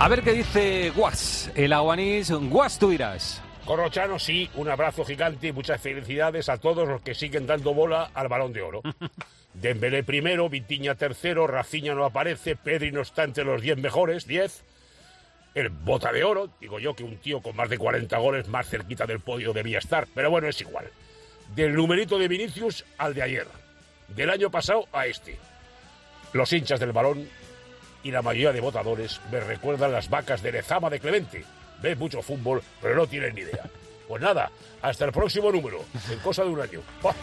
A ver qué dice Guas, el aguanís. Guas, tú dirás. Corrochano, sí, un abrazo gigante y muchas felicidades a todos los que siguen dando bola al Balón de Oro. Dembélé primero, Vitinha tercero, Rafinha no aparece, Pedri no está entre los 10 mejores, 10. El Bota de Oro, digo yo que un tío con más de 40 goles más cerquita del podio debía estar, pero bueno, es igual. Del numerito de Vinicius al de ayer, del año pasado a este. Los hinchas del Balón y la mayoría de votadores me recuerdan las vacas de Lezama de Clemente. Ven mucho fútbol, pero no tienen ni idea. Pues nada, hasta el próximo número, en cosa de un año.